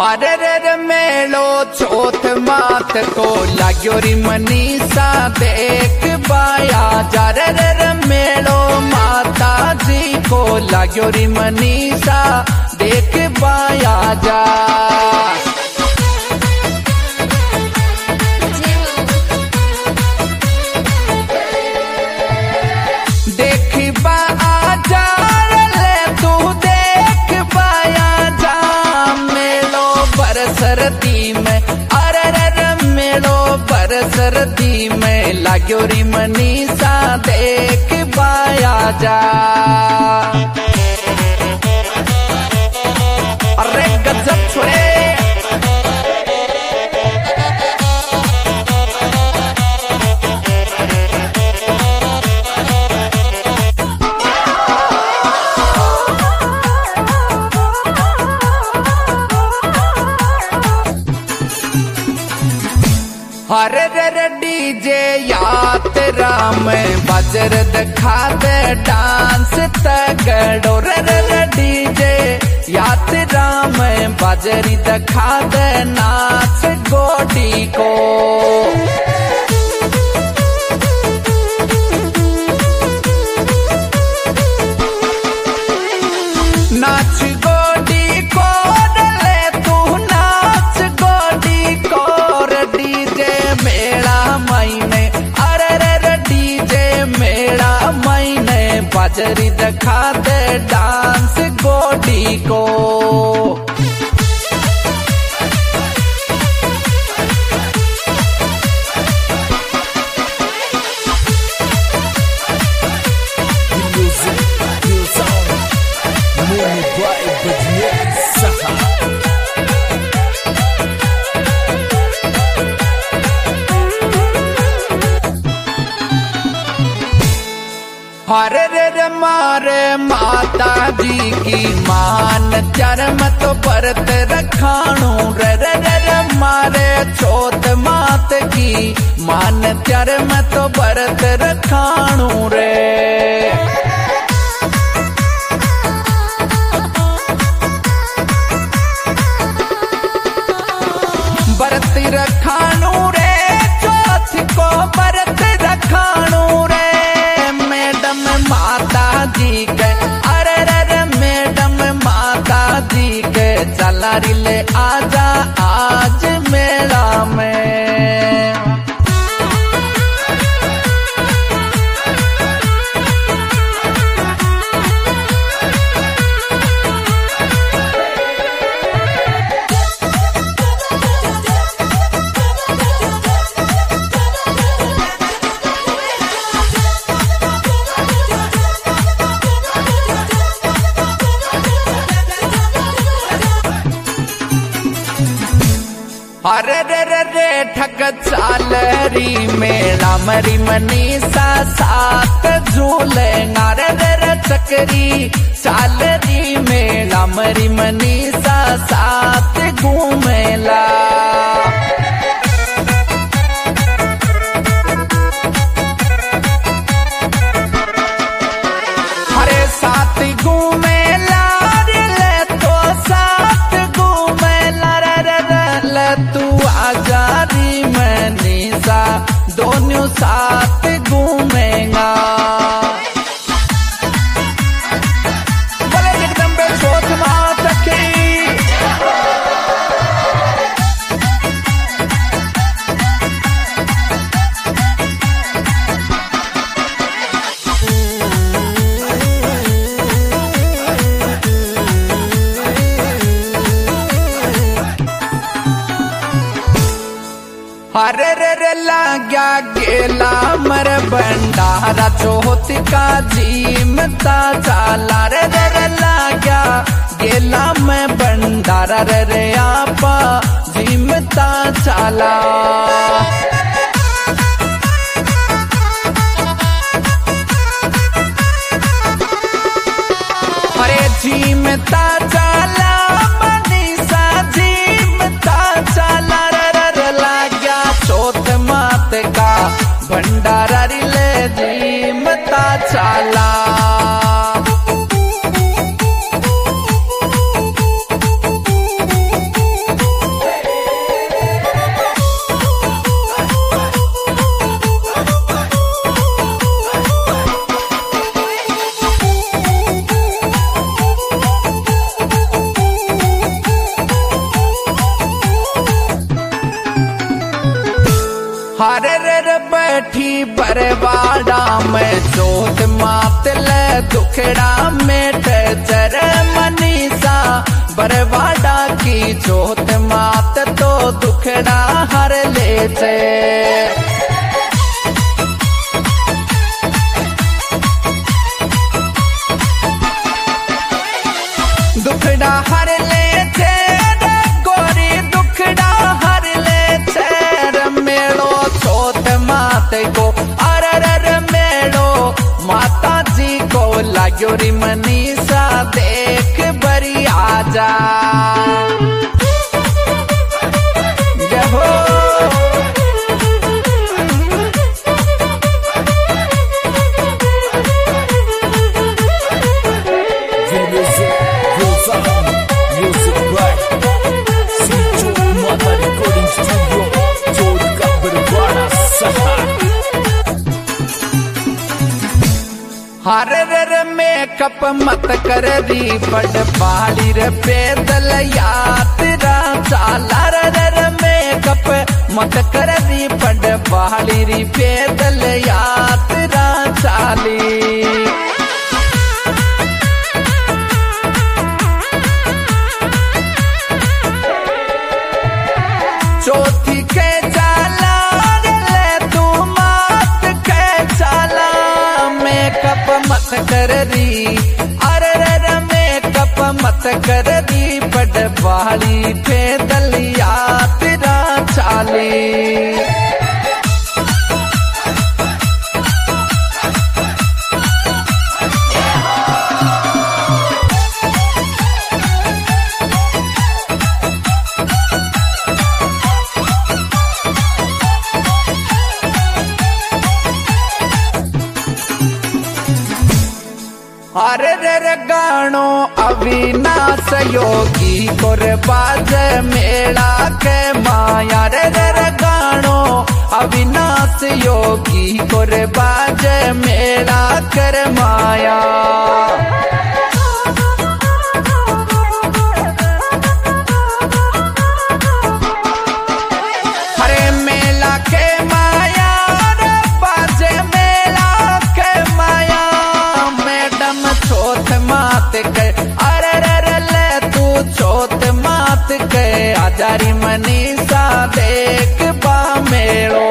अरे रे मेलो चौथ मात को लाग्यो री मनीषा देख बाया जा रे मेलो माता जी को लाग्यो री मनीषा देख बाया जा। सरदी में अरे मेलो पर सरदी में लाग्यो री मनीषा देख पाया जा। अरे गजब छोड़े हरे रे डीजे यात्रा में बजर दिखा दे डांस तगड़ो रे डीजे यात्रा में बजरी दिखा दे नाच गोडी को। नाच गोडी को ले तू नाच गोडी को डीजे मेला महीने अरे रे डीजे मेला महीने बजरी दिखा दे डांस गोडी को। हरे रे मारे माता जी की मान चरम तो परत रखाणू रे मारे चौथ मात की मान चरम तो परत रखाणू रे। बरत रखाणू रे चौथ को बरत रखाणू रे। माता जी के अरे मैडम माता जी के चला रिले आजा आज मेला में। अरे रे ठग चालरी मेला मरी मनीषा साथ झूले रे चकरी चालरी मेला मरी मनीषा साथ घूमेला। अरे साथ घूमेला रे तो साथ घूमेला रे तू आजारी मनीषा दोनों साथ घूमेगा। बोले जगदम्बे चौथ माता की। हरे रे लाग्या गेला मर भंडारा चौथ का जीमता चाला रे लाग्या गेला में भंडारा रे आपा जीमता चाला। अरे जीमता चाला मनीषा जीमता चाला चौथ मात का भंडारा रिले जीमता चाला। बरवाड़ा में चोट मात ले दुखड़ा मेट जर मनीषा बरवाड़ा की चोट मात तो दुखड़ा हर ले से दुखड़ा हर ले थे गोरी दुखड़ा हर ले थे मेलो चोट माते को अरर मेलो माता जी को लाग्यो री मनीषा देख बरी आजा जय हो हर मेकअप मत कर दी बड़ बाली रे पैदल यात्रा चाला रे मेकअप मत कर दी बड़ बाली री पैदल यात्रा चाली चौथी के चाला ले तू मात के चाला मेकअप मत कर दी अरे मेकअप मत कर दी बड़ बाली पैदल यात्रा चाली अरे गानो अविनाश योगी कोर बाज मेला के माया रे गानो अविनाश योगी कोर बाज मेला कर माया हरे मेला के माया बाज मेला के माया मैडम चोट मात के अरे ले तू चोट मात के आजारी मनीषा देख बा मेलो